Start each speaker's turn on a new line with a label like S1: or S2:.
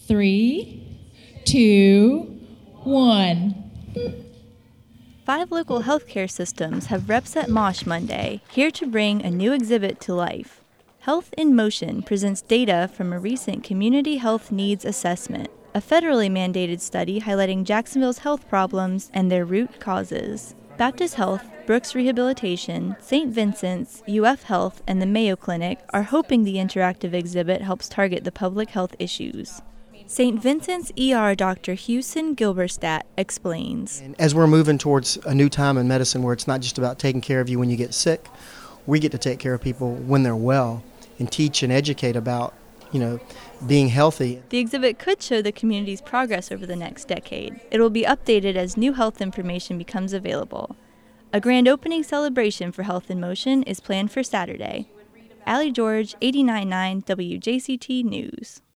S1: 3, 2, 1.
S2: 5 local healthcare systems have reps at MOSH Monday, here to bring a new exhibit to life. Health in Motion presents data from a recent Community Health Needs Assessment, a federally mandated study highlighting Jacksonville's health problems and their root causes. Baptist Health, Brooks Rehabilitation, St. Vincent's, UF Health, and the Mayo Clinic are hoping the interactive exhibit helps target the public health issues. St. Vincent's ER Dr. Houston Gilberstadt explains.
S3: And as we're moving towards a new time in medicine where it's not just about taking care of you when you get sick, we get to take care of people when they're well and teach and educate about, being healthy.
S2: The exhibit could show the community's progress over the next decade. It will be updated as new health information becomes available. A grand opening celebration for Health in Motion is planned for Saturday. Allie George, 89.9 WJCT News.